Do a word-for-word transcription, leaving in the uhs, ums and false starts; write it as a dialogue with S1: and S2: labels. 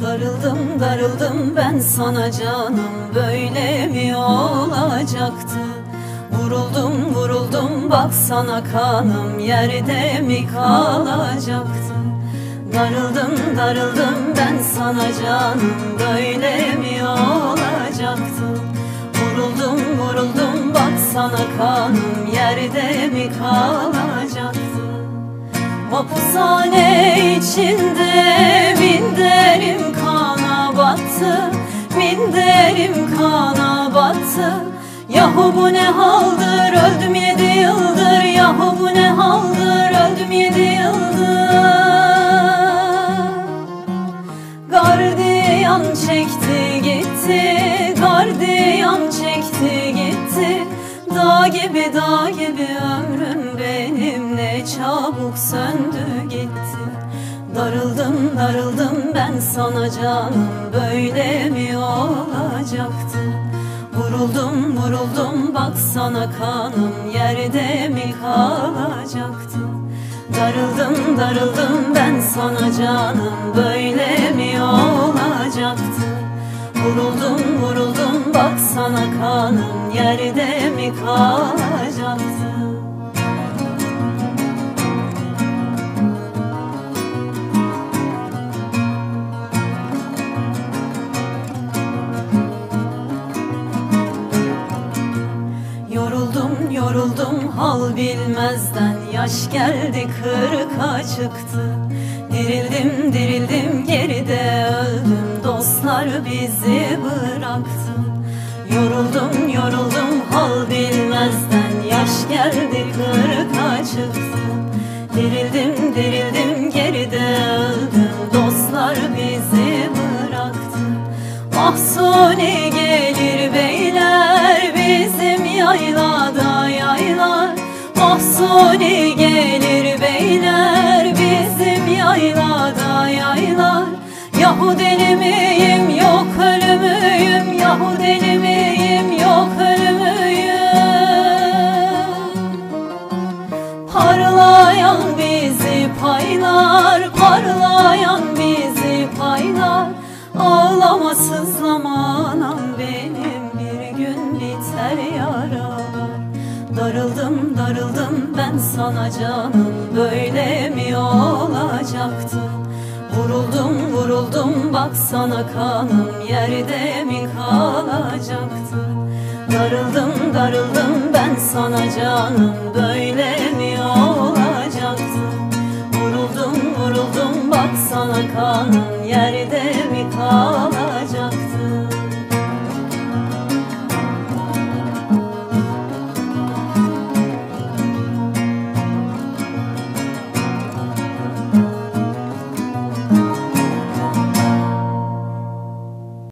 S1: Darıldım darıldım ben sana canım, böyle mi olacaktı? Vuruldum vuruldum bak sana kanım, yerde mi kalacaktı? Darıldım darıldım ben sana canım, böyle mi olacaktı? Vuruldum vuruldum bak sana kanım, yerde mi kalacaktı? Hapushane içinde bin derim kana battı, bin derim kana battı. Yahu bu ne haldır, öldüm yedi yıldır, yahu bu ne haldır, öldüm yedi yıldır. Gardiyan çekti gitti, gardiyan çekti gitti. Dağ gibi dağ gibi ömrüm benim, ne çabuk söndü gitti. Darıldım darıldım ben sana canım, böyle mi olacaktı? Vuruldum vuruldum bak sana kanım, yerde mi kalacaktı? Darıldım darıldım ben sana canım, böyle mi olacaktı? Vuruldum vuruldum bak sana kanım, yerde mi kalacaktı? Yoruldum yoruldum hal bilmezden, yaş geldi kırka çıktı. Dirildim dirildim geride öldüm, dostlar bizi bıraktı. Yoruldum yoruldum hal bilmezden, yaş geldi kırka çıktı. Dirildim dirildim geride öldüm, dostlar bizi bıraktı. Mahsuni gelir beyler bizim yaylada yaylar. Mahsuni gelir beyler bizim yaylada yaylar. Yahu deli miyim yok ölümüyüm, yahu deli miyim yok ölümüyüm. Parlayan bizi paylar, parlayan bizi paylar. Ağlama sızlama anam benim, bir gün biter yaralar. Darıldım darıldım ben sana canım, böyle mi olacaktı? Vuruldum vuruldum bak sana kanım, yerde mi kalacaktı? Darıldım darıldım ben sana canım, böyle mi olacaktı? Vuruldum vuruldum bak sana kanım, yerde mi kalacaktı?